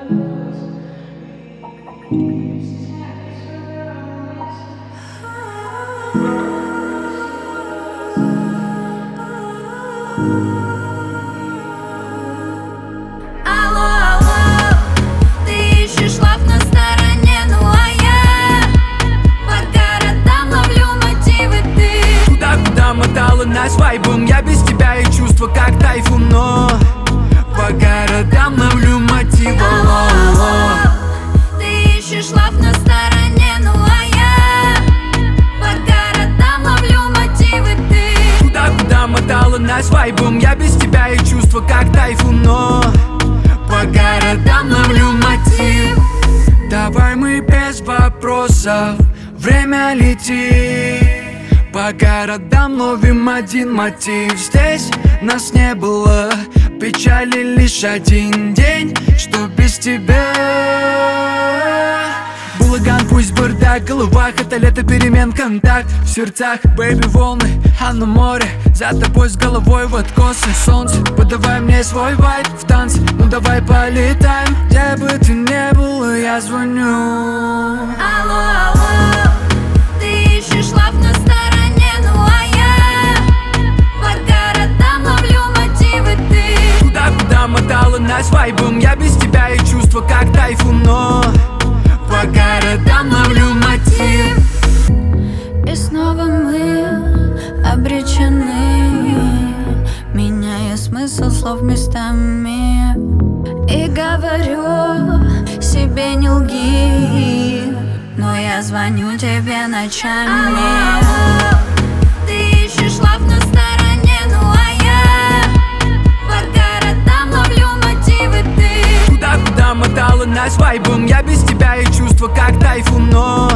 Алло, алло, ты ищешь лав на стороне, ну а я по городам ловлю мотивы. Ты туда, куда мотала нас вайбом, я без тебя и чувства как тайфун, но по городам ловлю мотивы. алло, алло, ты ищешь лав на стороне, ну а я по городам ловлю мотивы. Ты туда, куда мотала нас вайбом, я без тебя и чувства как тайфун, но по городам ловлю мотив. Давай мы без вопросов, время летит. По городам ловим один мотив. Здесь нас не было, печали лишь один день, что без тебя. Балаган, пусть бардак, в головах это лето перемен, контакт в сердцах. Бэйби, волны, а на море, за тобой с головой в откосы. Солнце, подавай мне свой вайб в танце, ну давай полетаем. Где бы ты не был, я звоню. алло, алло, ты ищешь лав на стороне, ну а я по городам ловлю мотивы. Ты туда, куда мотала нас вайбом, я без тебя и чувства как тайфун, но по городам ловлю мотив. и снова мы обречены, меняя смысл слов местами. И говорю себе не лги, но я звоню тебе ночами. Алло, ты ищешь лав на стороне, ну а я по городам ловлю мотивы. Ты Туда, куда мотала нас вайбом, я без тебя и чувства как тайфун, но